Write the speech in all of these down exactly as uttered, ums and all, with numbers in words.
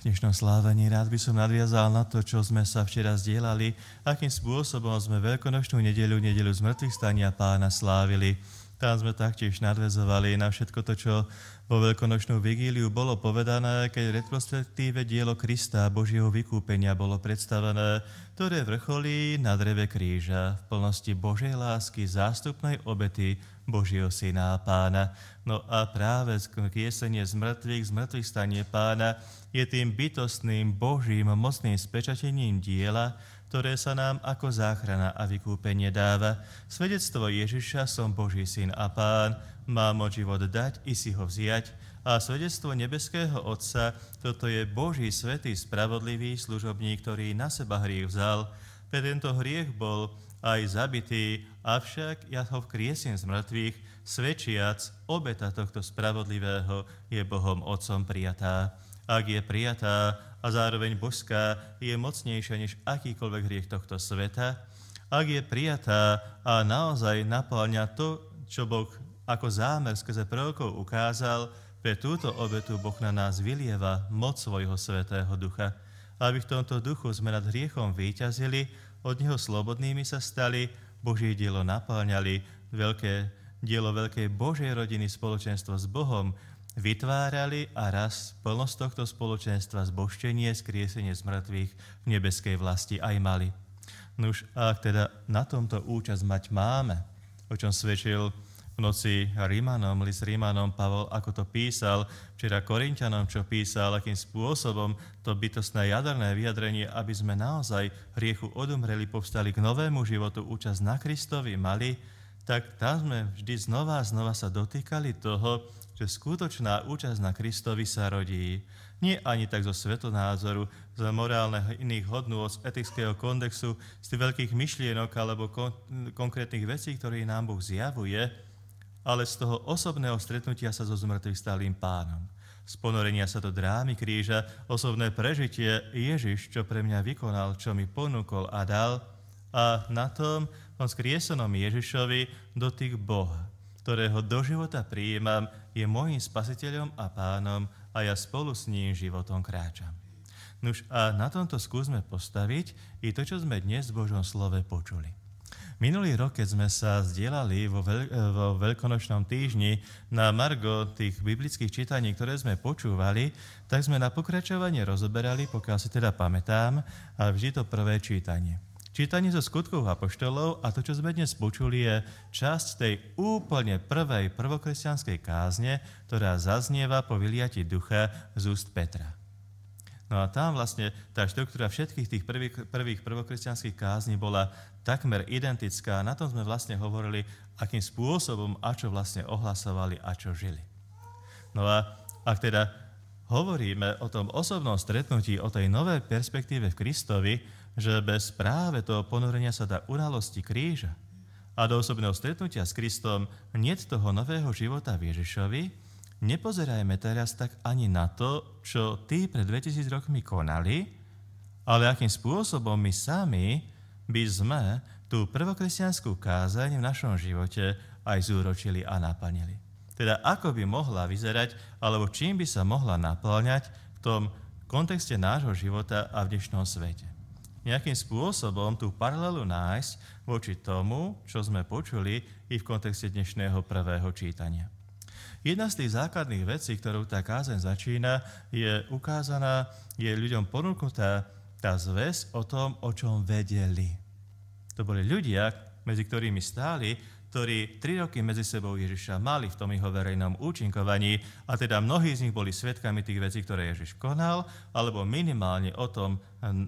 dnešnom slávení rád by som nadviazal na to, čo sme sa včera zdieľali, akým spôsobom sme veľkonočnú nedeľu, nedeľu zmrtvých stania Pána slávili. Tam sme taktiež nadväzovali na všetko to, čo vo veľkonočnú vigíliu bolo povedané, keď v retrospektíve dielo Krista, Božieho vykúpenia, bolo predstavené, ktoré vrcholí na dreve kríža v plnosti Božej lásky, zástupnej obety Božieho Syna a Pána. No a práve skriesenie z mŕtvych, z mŕtvych stanie Pána je tým bytostným, Božím, mocným spečatením diela, ktoré sa nám ako záchrana a vykúpenie dáva. Svedectvo Ježiša, som Boží Syn a Pán, má moc život dať i si ho vziať. A svedectvo nebeského Otca, toto je Boží svätý, spravodlivý služobník, ktorý na seba hriech vzal. Pre tento hriech bol aj zabitý, avšak ja ho vkriesím z mŕtvych, svedčiac, obeta tohto spravodlivého je Bohom Otcom prijatá. Ak je prijatá a zároveň božská, je mocnejšia než akýkoľvek hriech tohto sveta. Ak je prijatá a naozaj napĺňa to, čo Boh ako zámer skrze prorokov ukázal, pre túto obetu Boh na nás vylieva moc svojho svätého Ducha. Aby v tomto duchu sme nad hriechom víťazili, od neho slobodnými sa stali, Božie dielo napĺňali, veľké dielo veľkej Božej rodiny, spoločenstvo s Bohom, vytvárali a raz plnosť tohto spoločenstva, zbožčenie, skriesenie z mŕtvych v nebeskej vlasti aj mali. Nuž, ak teda na tomto účasť mať máme, o čom svedčil v noci Rímanom, list Rímanom Pavol, ako to písal, včera Korinťanom, čo písal, akým spôsobom to bytostné jadrné vyjadrenie, aby sme naozaj hriechu odumreli, povstali k novému životu, účasť na Kristovi mali, tak tam sme vždy znova a znova sa dotýkali toho, že skutočná účasť na Kristovi sa rodí. Nie ani tak zo svetonázoru, z morálnych iných hodnôt, z etického kondexu, z tých veľkých myšlienok alebo kon- konkrétnych vecí, ktoré nám Boh zjavuje, ale z toho osobného stretnutia sa so zmrtvých stálým Pánom. Z ponorenia sa do drámy kríža, osobné prežitie Ježiš, čo pre mňa vykonal, čo mi ponúkol a dal, a na tom, tom skriesenom Ježišovi dotyk Boha, ktorého do života prijímam, je môjim spasiteľom a pánom a ja spolu s ním životom kráčam. Nuž a na tomto skúsme postaviť i to, čo sme dnes v Božom slove počuli. Minulý rok, keď sme sa zdieľali vo, veľ, vo veľkonočnom týždni na margo tých biblických čítaní, ktoré sme počúvali, tak sme na pokračovanie rozoberali, pokiaľ si teda pamätám, a vždy to prvé čítanie. Čítanie zo skutkov apoštolov a to, čo sme dnes počuli, je časť tej úplne prvej prvokresťanskej kázne, ktorá zaznieva po vyliati ducha z úst Petra. No a tam vlastne tá štruktúra všetkých tých prvých, prvých prvokresťanských kázni bola takmer identická. Na tom sme vlastne hovorili, akým spôsobom a čo vlastne ohlasovali a čo žili. No a ak teda hovoríme o tom osobnom stretnutí, o tej novej perspektíve v Kristovi, že bez práve toho ponorenia sa dá udalosti kríža a do osobného stretnutia s Kristom niet toho nového života v Ježišovi, nepozerajme teraz tak ani na to, čo tí pred dvetisíc rokmi konali, ale akým spôsobom my sami by sme tú prvokresťanskú kázaň v našom živote aj zúročili a naplnili. Teda ako by mohla vyzerať, alebo čím by sa mohla naplňať v tom kontexte nášho života a v dnešnom svete. Nejakým spôsobom tú paralelu nájsť voči tomu, čo sme počuli i v kontexte dnešného prvého čítania. Jedna z tých základných vecí, ktorou tá kázeň začína, je ukázaná, je ľuďom ponúknutá tá zväzť o tom, o čom vedeli. To boli ľudia, medzi ktorými stáli, ktorí tri roky medzi sebou Ježiša mali v tom jeho verejnom účinkovaní a teda mnohí z nich boli svedkami tých vecí, ktoré Ježiš konal, alebo minimálne o tom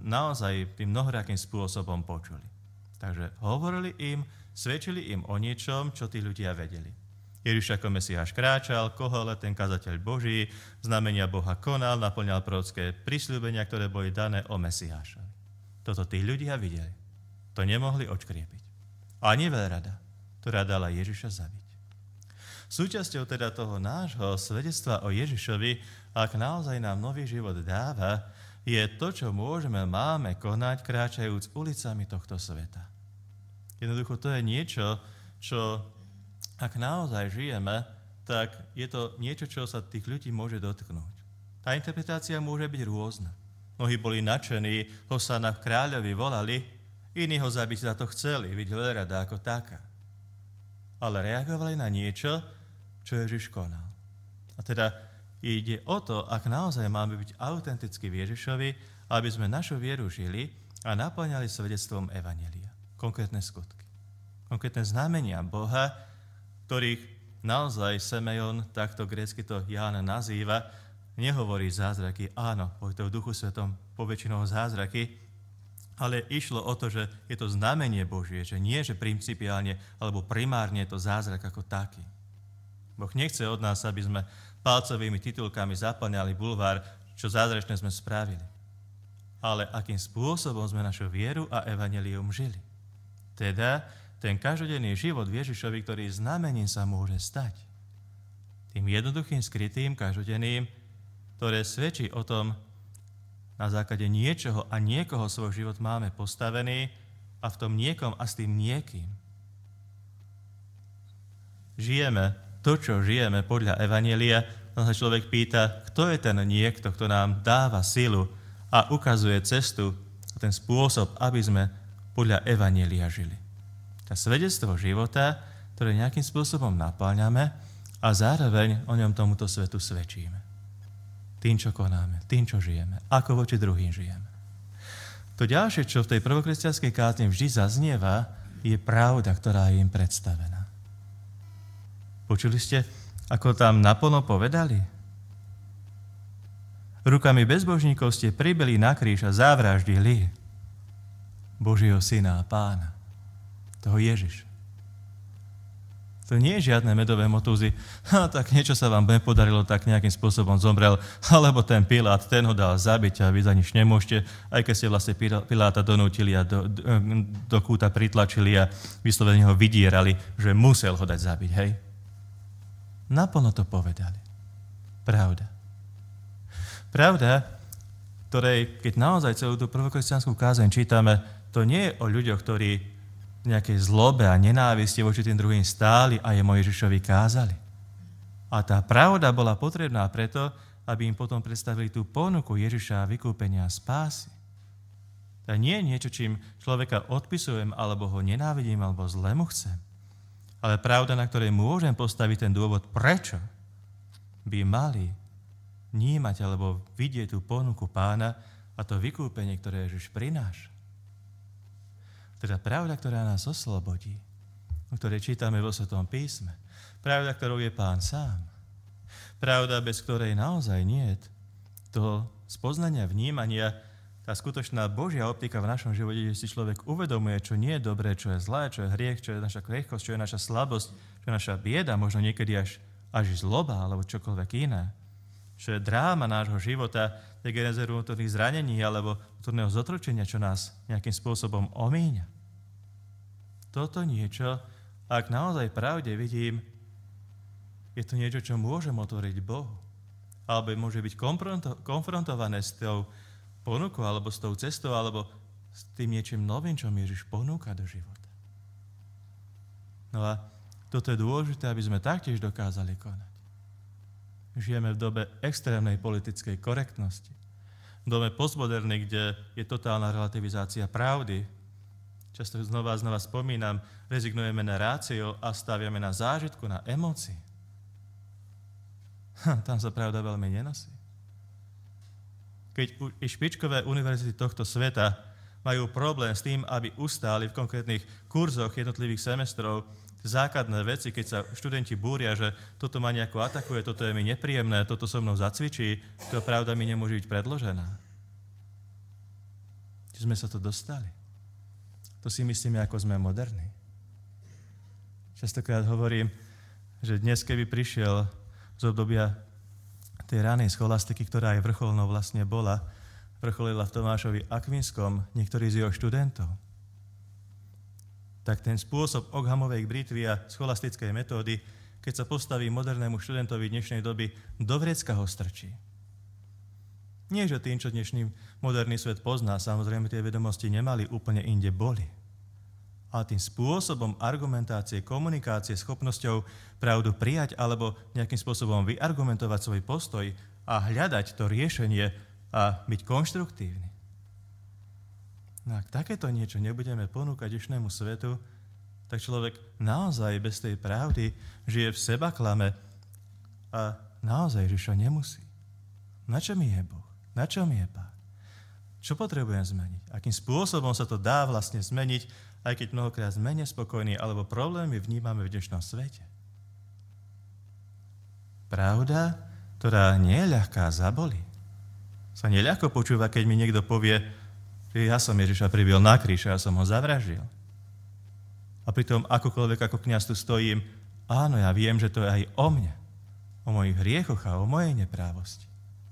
naozaj tým mnohorakým spôsobom počuli. Takže hovorili im, svedčili im o niečom, čo tí ľudia vedeli. Ježiš ako Mesiáš kráčal, Kohelet, ten kazateľ Boží, znamenia Boha konal, naplňal prorocké prisľúbenia, ktoré boli dané o Mesiášovi. Toto tí ľudia videli. To nemohli odškriepiť. Ani veľrada, ktorá dala Ježiša zabiť. Súčasťou teda toho nášho svedectva o Ježišovi, ak naozaj nám nový život dáva, je to, čo môžeme, máme konať, kráčajúc ulicami tohto sveta. Jednoducho to je niečo, čo ak naozaj žijeme, tak je to niečo, čo sa tých ľudí môže dotknúť. Tá interpretácia môže byť rôzna. Mnohí boli nadšení, Hosana v kráľovi volali, iní ho zabiť za to chceli, byť veľrada ako taká. Ale reagovali na niečo, čo Ježiš konal. A teda ide o to, ak naozaj máme byť autentickí v Ježišovi, aby sme našu vieru žili a naplňali svedectvom evanjelia. Konkrétne skutky. Konkrétne znamenia Boha, ktorých naozaj Semejon, takto grécky to Ján nazýva, nehovorí zázraky, áno, po to v Duchu Svetom poväčšinou zázraky, ale išlo o to, že je to znamenie Božie, že nie, že principiálne alebo primárne je to zázrak ako taký. Boh nechce od nás, aby sme palcovými titulkami zaplňali bulvár, čo zázračné sme spravili. Ale akým spôsobom sme našu vieru a evanjelium žili. Teda ten každodenný život v Ježišovi, ktorý znamením sa môže stať. Tým jednoduchým, skrytým, každodenným, ktoré svedčí o tom, na základe niečoho a niekoho svoj život máme postavený a v tom niekom a s tým niekým žijeme to, čo žijeme podľa evanjelia, tam sa človek pýta, kto je ten niekto, kto nám dáva silu a ukazuje cestu a ten spôsob, aby sme podľa evanjelia žili. To svedectvo života, ktoré nejakým spôsobom napáľame a zároveň o ňom tomuto svetu svedčíme. Tým, čo konáme, tým, čo žijeme, ako voči druhým žijeme. To ďalšie, čo v tej prvokresťanskej kázni vždy zaznieva, je pravda, ktorá je im predstavená. Počuli ste, ako tam naplno povedali? Rukami bezbožníkov ste pribili na kríž a zavraždili Božieho syna a pána, toho Ježiša. To nie je žiadne medové motúzy. Ha, tak niečo sa vám nepodarilo, tak nejakým spôsobom zomrel. Alebo ten Pilát, ten ho dal zabiť a vy za nič nemôžete. Aj keď ste vlastne Piláta donútili a do, do, do kúta pritlačili a vyslovene ho vydierali, že musel ho dať zabiť, hej? Naplno to povedali. Pravda. Pravda, ktorej, keď naozaj celú tú prvokresťanskú kázeň čítame, to nie je o ľuďoch, ktorí nejakej zlobe a nenávisti voči tým druhým stáli a je Mojžišovi kázali. A tá pravda bola potrebná preto, aby im potom predstavili tú ponuku Ježiša vykúpenia a spásy. To nie je niečo, čím človeka odpisujem, alebo ho nenávidím, alebo zle mu chcem. Ale pravda, na ktorej môžem postaviť ten dôvod, prečo by mali vnímať alebo vidieť tú ponuku Pána a to vykúpenie, ktoré Ježiš prináša. Teda pravda, ktorá nás oslobodí, o ktorej čítame vo Svetom písme. Pravda, ktorou je Pán sám. Pravda, bez ktorej naozaj nie je toho spoznania, vnímania, tá skutočná Božia optika v našom živote, že si človek uvedomuje, čo nie je dobré, čo je zlé, čo je hriech, čo je naša krehkosť, čo je naša slabosť, čo je naša bieda, možno niekedy až, až zloba alebo čokoľvek iné. Čo je dráma nášho života, je geneze vnútorných zranení alebo vnútorného zotročenia, čo nás nejakým spôsobom omíňa. Toto niečo, ak naozaj pravde vidím, je to niečo, čo môžem otvoriť Bohu. Alebo môže byť konfronto- konfrontované s tou ponukou, alebo s tou cestou, alebo s tým niečím novým, čo mi Ježiš ponúka do života. No a toto je dôležité, aby sme taktiež dokázali konať. Žijeme v dobe extrémnej politickej korektnosti. V dobe postmodernej, kde je totálna relativizácia pravdy. Často znova a znova spomínam, rezignujeme na rácio a staviame na zážitku, na emócii. Ha, tam sa pravda veľmi nenosí. Keď i špičkové univerzity tohto sveta majú problém s tým, aby ustáli v konkrétnych kurzoch jednotlivých semestrov základné veci, keď sa študenti búria, že toto ma nejako atakuje, toto je mi nepríjemné, toto so mnou zacvičí, to pravda mi nemôže byť predložená. Či sme sa to dostali? To si myslíme, ako sme moderní. Častokrát hovorím, že dnes, keby prišiel z obdobia tej ranej scholastiky, ktorá aj vrcholnou vlastne bola, vrcholila v Tomášovi Akvinskom, niektorí z jeho študentov, tak ten spôsob Ockhamovej britvy a scholastickej metódy, keď sa postaví modernému študentovi dnešnej doby, do vrecka ho strčí. Nie, že tým, čo dnešný moderný svet pozná, samozrejme tie vedomosti nemali, úplne inde boli. Ale tým spôsobom argumentácie, komunikácie, schopnosťou pravdu prijať alebo nejakým spôsobom vyargumentovať svoj postoj a hľadať to riešenie a byť konštruktívny. No ak takéto niečo nebudeme ponúkať dnešnému svetu, tak človek naozaj bez tej pravdy žije v sebaklame a naozaj Ježiša nemusí. Na čo mi je Boh? Na čo mi je Pán? Čo potrebujem zmeniť? Akým spôsobom sa to dá vlastne zmeniť, aj keď mnohokrát sme nespokojní, alebo problémy vnímame v dnešnom svete? Pravda, ktorá nie je ľahká, zabolí. Sa neľahko počúva, keď mi niekto povie, že ja som Ježiša priviel na kríž a ja som ho zavraždil. A pritom akokoľvek ako kňaz tu stojím, áno, ja viem, že to je aj o mne, o mojich hriechoch a o mojej neprávosti.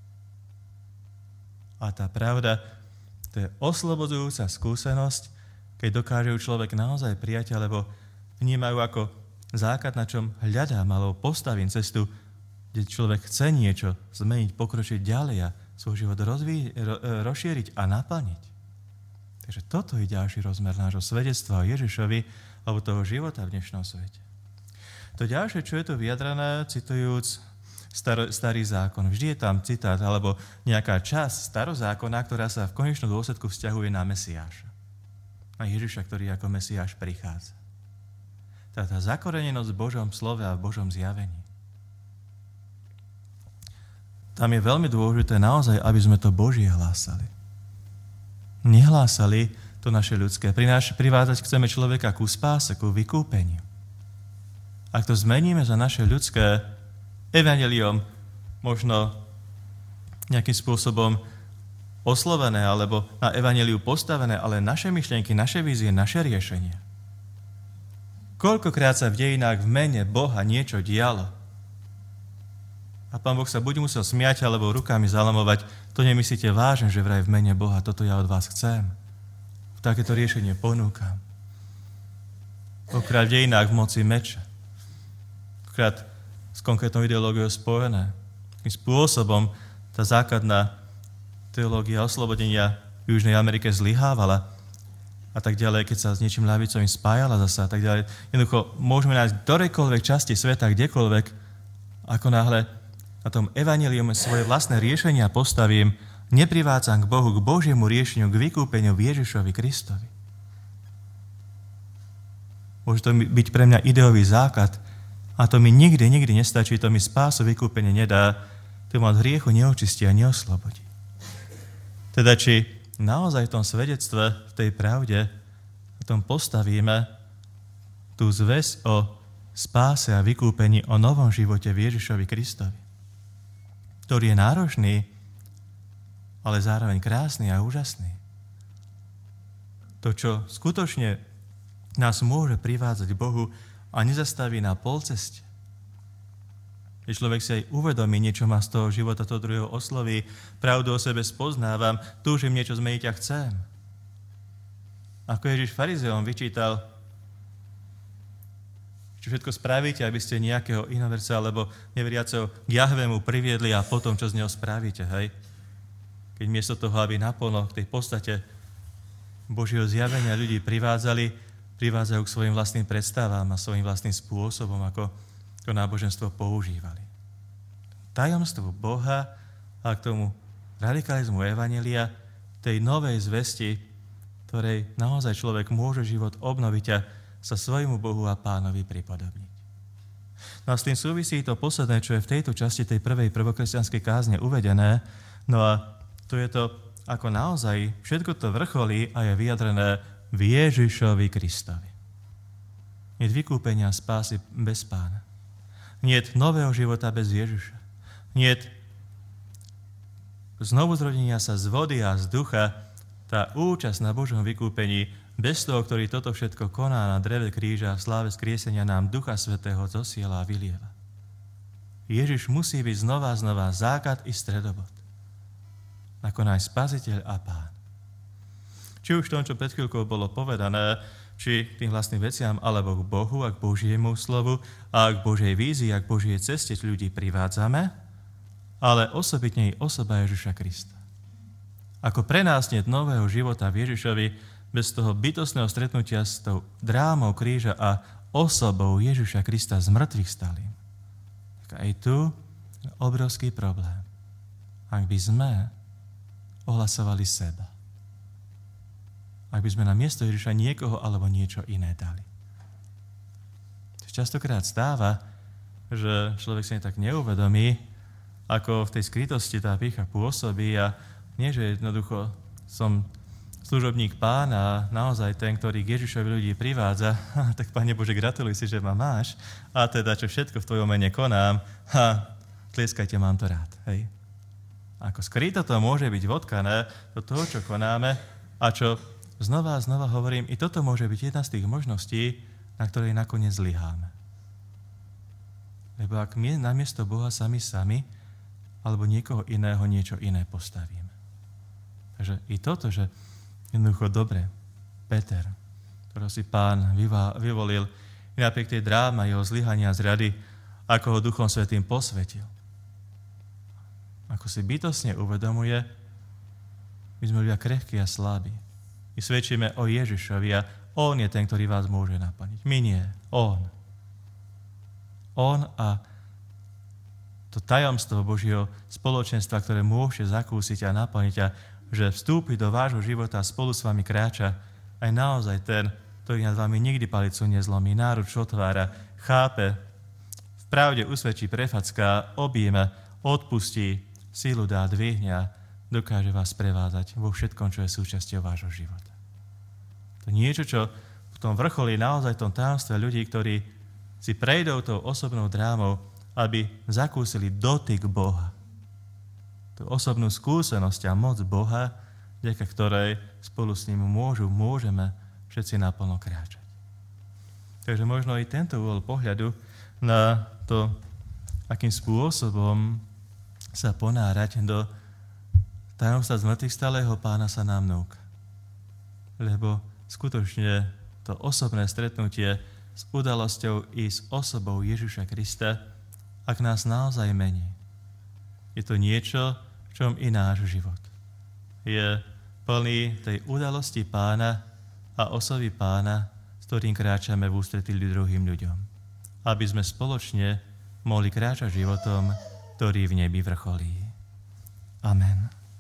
A tá pravda, to je oslobodzujúca skúsenosť, keď dokáže človek naozaj prijať, alebo vnímajú ako základ, na čom hľadám, alebo postavím cestu, kde človek chce niečo zmeniť, pokročiť ďalej a svoj život rozví, ro, rozšíriť a naplniť. Takže toto je ďalší rozmer nášho svedectva o Ježišovi alebo toho života v dnešnom svete. To ďalšie, čo je tu vyjadrené, citujúc star, starý zákon. Vždy je tam citát alebo nejaká časť starozákona, ktorá sa v konečnom dôsledku vzťahuje na Mesiáša. Na Ježiša, ktorý ako Mesiáš prichádza. Tá, tá zakorenenosť v Božom slove a v Božom zjavení. Tam je veľmi dôležité naozaj, aby sme to Božie hlásali. Nehlásali to naše ľudské. Prináš, privádzať chceme človeka ku spáse, ku vykúpeniu. Ak to zmeníme za naše ľudské evanjeliom, možno nejakým spôsobom oslovené, alebo na evanjeliu postavené, ale naše myšlienky, naše vízie, naše riešenie. Koľkokrát sa v dejinách v mene Boha niečo dialo, a Pán Boh sa buď musel smiať, alebo rukami zalamovať, to nemyslíte vážne, že vraj v mene Boha, toto ja od vás chcem. Takéto riešenie ponúkam. Koľkokrát v dejinách v moci meča. Koľkokrát s konkrétnou ideológiou spojené. Takým spôsobom tá základná teológia oslobodenia v Južnej Amerike zlyhávala a tak ďalej, keď sa s niečím ľavicovým spájala zasa a tak ďalej. Jednoducho môžeme nájsť v ktorejkoľvek časti sveta, kdekoľvek, ako náhle na tom evanjelium svoje vlastné riešenia postavím, neprivádzam k Bohu, k Božiemu riešeniu, k vykúpeniu v Ježišovi Kristovi. Môže to byť pre mňa ideový základ a to mi nikdy, nikdy nestačí, to mi spásu, vykúpenie nedá, to ma od hriechu neočistí a neoslobodí. Teda či naozaj v tom svedectve, v tej pravde, v tom postavíme tú zväzť o spáse a vykúpení, o novom živote v Ježišovi Kristovi, ktorý je náročný, ale zároveň krásny a úžasný. To, čo skutočne nás môže privádzať k Bohu a nezastaví na polceste. Keď človek si aj uvedomí, niečo má z toho života, to druhého osloví, pravdu o sebe spoznávam, túžim niečo zmeniť a chcem. Ako Ježiš farizeom vyčítal, čo všetko spravíte, aby ste nejakého inoverca alebo neveriaceho k Jahvému priviedli a potom, čo z neho spravíte, hej? Keď miesto toho, aby naplno k tej podstate Božieho zjavenia ľudí privádzali, privádzajú k svojim vlastným predstavám a svojim vlastným spôsobom, ako to náboženstvo používali. Tajomstvo Boha a k tomu radikalizmu evanjelia, tej novej zvesti, ktorej naozaj človek môže život obnoviť a sa svojmu Bohu a Pánovi pripodobniť. No a s tým súvisí to posledné, čo je v tejto časti tej prvej prvokresťanskej kázne uvedené, no a to je to, ako naozaj všetko to vrcholí a je vyjadrené v Ježišovi Kristovi. Niet vykúpenia spásy bez Pána. Niet nového života bez Ježiša. Niet znovuzrodenia sa z vody a z ducha, tá účasť na Božom vykúpení bez toho, ktorý toto všetko koná na dreve kríža v sláve skriesenia, nám Ducha Svätého zosiela a vylieva. Ježiš musí byť znova znova základ i stredobod. Ako náš Spasiteľ a Pán. Či už v tom, čo pred chvíľkou bolo povedané, či k tým vlastným veciam, alebo k Bohu a k Božiemu slovu a k Božej vízii a k Božej ceste ľudí privádzame, ale osobitne i osoba Ježiša Krista. Ako pre nás niet nového života v Ježišovi, bez toho bytostného stretnutia s tou drámou kríža a osobou Ježiša Krista z mŕtvych stalým. Tak aj tu je obrovský problém. ak by sme ohlasovali seba. Ak by sme na miesto Ježiša niekoho alebo niečo iné dali. Častokrát stáva, že človek si tak neuvedomí, ako v tej skrytosti tá pýcha pôsobí a nie, že jednoducho som služobník Pána a naozaj ten, ktorý k Ježišovi ľudí privádza, tak Pane Bože, gratuluj si, že ma máš a teda, čo všetko v tvojom mene konám, ha, tlieskajte, mám to rád. Hej. Ako skryto to môže byť vodkané do toho, čo konáme a čo znova a znova hovorím, i toto môže byť jedna z tých možností, na ktorej nakoniec zlyháme. Lebo ak my namiesto Boha sami sami, alebo niekoho iného niečo iné postavíme. Takže i toto, že jednoducho dobre, Peter, ktorého si Pán vyvolil, i napriek tej dráma jeho zlyhania zrady, ako ho Duchom Svätým posvetil. Ako si bytostne uvedomuje, my sme ľudia krehkí a slabí. My svedčíme o Ježišovi a on je ten, ktorý vás môže naplniť. My nie. On. On a to tajomstvo Božieho spoločenstva, ktoré môžete zakúsiť a naplniť a že vstúpi do vášho života a spolu s vami kráča aj naozaj ten, ktorý nad vami nikdy palicu nezlomí, náruč otvára, chápe, v pravde usvedčí, prefacká, objíme, odpustí, sílu dá, dvihne a dokáže vás prevádzať vo všetkom, čo je súčasťou vášho života. To niečo, čo v tom vrcholí naozaj v tom tajomstve ľudí, ktorí si prejdou tou osobnou drámou, aby zakúsili dotyk Boha. Tú osobnú skúsenosť a moc Boha, vďaka ktorej spolu s ním môžu, môžeme všetci naplno kráčať. Takže možno i tento uhol pohľadu na to, akým spôsobom sa ponárať do tajomstva zmrtvých stalého Pána sa nám núka. Lebo skutočne to osobné stretnutie s udalosťou i s osobou Ježiša Krista, ak nás naozaj mení. Je to niečo, v čom i náš život je plný tej udalosti Pána a osoby Pána, s ktorým kráčame v ústretí druhým ľuďom. Aby sme spoločne mohli kráčať životom, ktorý v nebi vrcholí. Amen.